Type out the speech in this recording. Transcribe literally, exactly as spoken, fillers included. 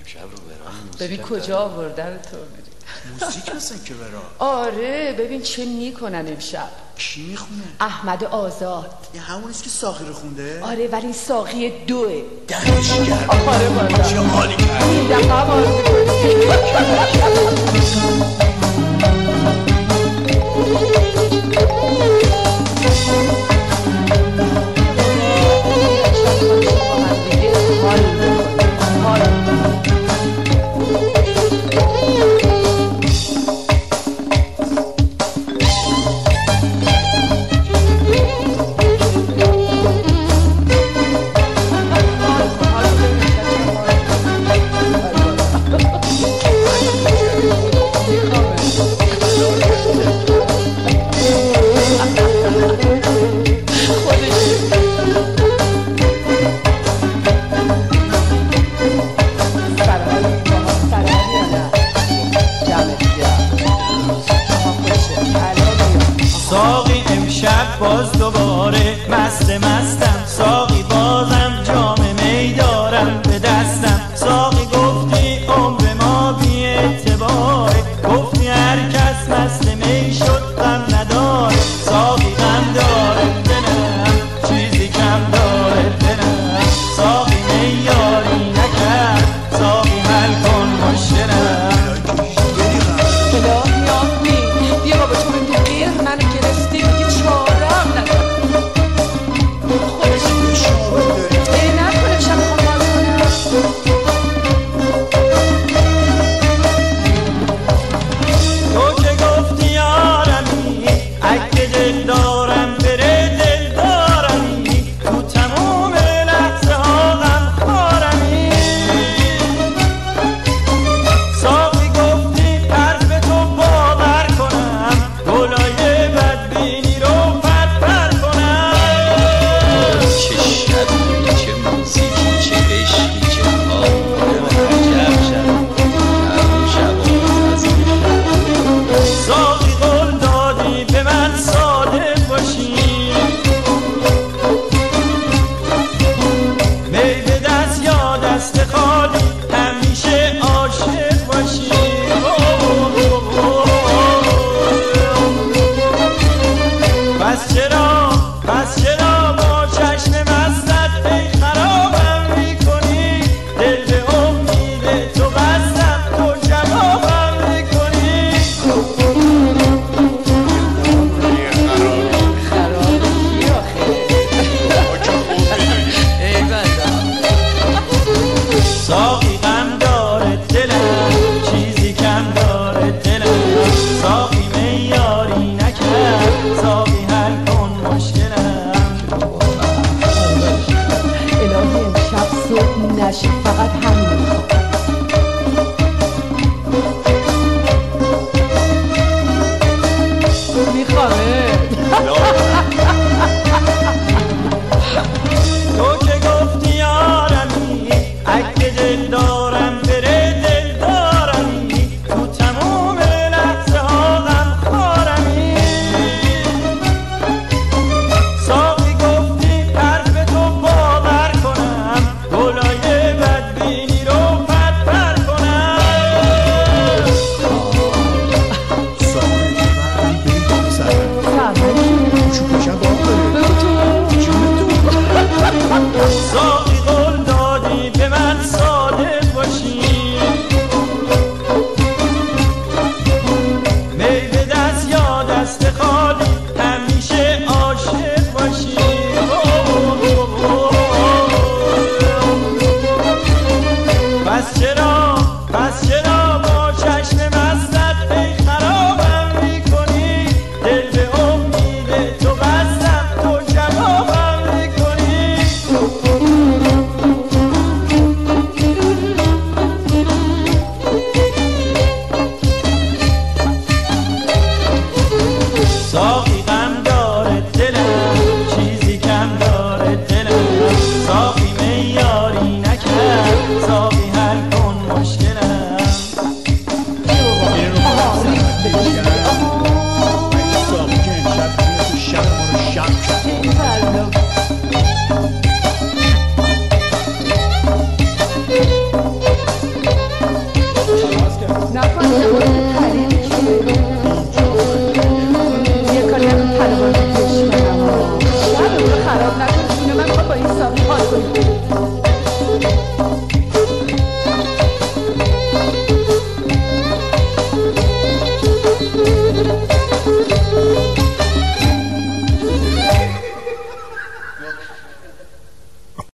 امشب رو برای ببین کجا آوردن تو میری موزیک هستن که برای آره ببین چه میکنن امشب. کی میخونه؟ احمد آزاد. این همونیست که ساقی رو خونده؟ آره ولی ساقی دوه دهش کرد. آره بازم چه حالی کرد این دقیقه باز ساقی امشب باز دوباره مست مستم ساقی بازم جام می دارم به دستم ساقی گفتی عمر ما بی اعتباره گفتی هر کس مست می شد غم نداره ساقی غم داره دلم چیزی کم داره دلم ساقی می یاری نکرد ساقی حل کن مشکلم الهی آمین بیا بابا تو این غیر منو گرفتی میگه چارم ندارم خودش ای نکنه شب میخوام باز کنم تو که گفتی یارمی اگه دل دارم بره دل دارمی تو تموم لحظه ها غم خارمی ساقی گفتی حرف تو باور کنم گلای بدبینی رو پرپر کنم چه شبی چه موزیکی چه عشقی چه حال عجب شب همون شب از این شب ساقی قول دادی به من صادق باشی می به دست یا دست خالی همیشه عاشق باشی پس چرا پس چرا با چشم مستت ای خرابم میکنی دل به امید تو بستم تو جوابم میکنی خرابی آخه ای بندم ساقی غم داره دلم چیزی کم داره دلم ساقی میاری نکرد ساقی حل کن مشکلم الهی امشب صبح نشه فقط همین